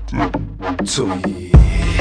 تویی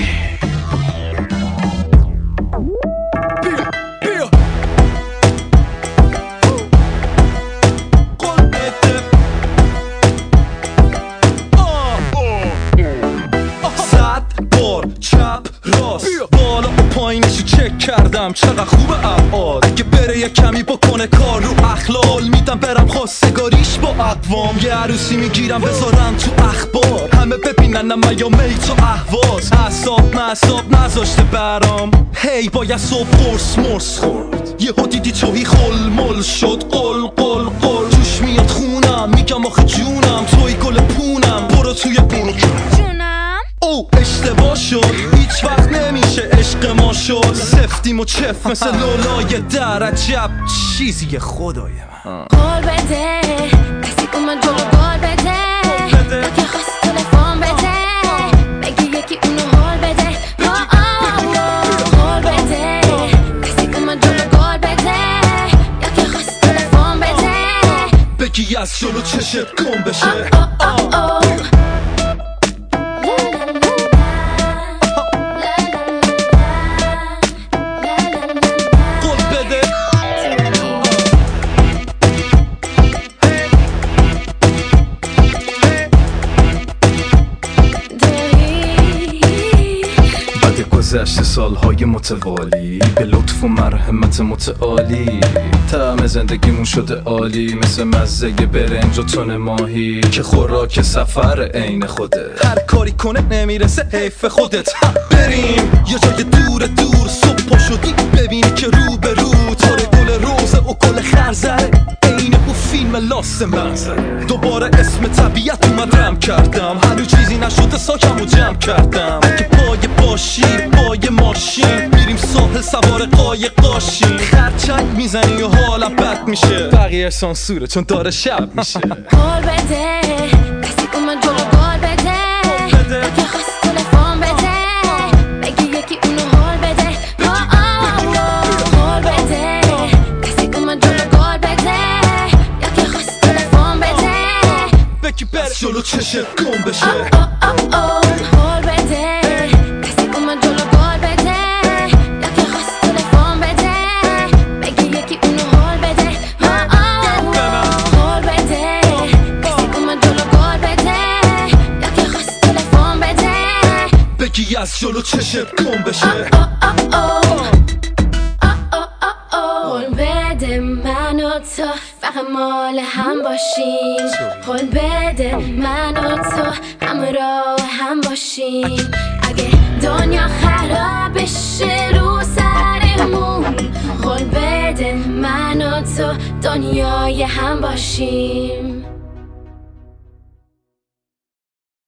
بالا و پایینشو چک کردم چقدر خوبه ابعاد اگه بره یه کمی بکنه کار رو اخلال میدم برم خواستگاریش با اقوام یه عروسی میگیرم بذارم تو اخبار همه ببینن یا میت و اهواز اعصاب نذاشته برام هی باید صبح قرص مرس خورد یهو دیدی توهی خلمل شد قل جوش میاد خونم میگم آخه جونم توی گل پونم برو توی بونو جونم او اشتباه شد هیچ وقت نمیشه عشق ما شد سفتیم و چف مثل لولای در عجب چیزی خدای من قول بده کسی اومد جلو قول بده که خواست تلفن بده بگی یکی اونو حال بده قول بده کسی اومد جلو قول بده یا که خواست تلفن بده بگی از جلو چشت گم بشه گذشته سالهای متوالی به لطف و مرحمت متعالی طعم زندگیمون شده عالی مثل مزه برنج و تن ماهی که خوراک سفر عین خوده هر کاری کنه نمیرسه حیف خودت بریم یه جای دور صبح پا شدی ببینی که رو به رو تاره گل روزه و گل خرزره عین بو فیلم لاست منظره دوباره اسم طبیعت اومدم کردم هنو چیزی نشده ساکم و جمع کردم که پای باشی پای ماشین میریم ساحل سوار قایق قاشین خرچنگ میزنی و حالم بد میشه بقیه سانسوره چون داره شب میشه قول بده کسی اومد جلو قول بده که خواست تلفن بده بگی یکی اونو حال بده قول بده کسی اومد جلو قول بده یا که خواست تلفن بده بگی بر جلو چشت گم بشه قول بده کسی اومد جلو قول بده یا که خواست تلفن بده بگی یکی اونو حال بده قول بده کسی اومد جلو قول بده یا که خواست تلفن بده بگی از جلو چشت گم بشه قول بده من و تو فقط مال هم باشیم قول بده من و تو همراه هم باشیم اگه دنیا خراب بشه رو سرمون قول بده من و تو دنیای هم باشیم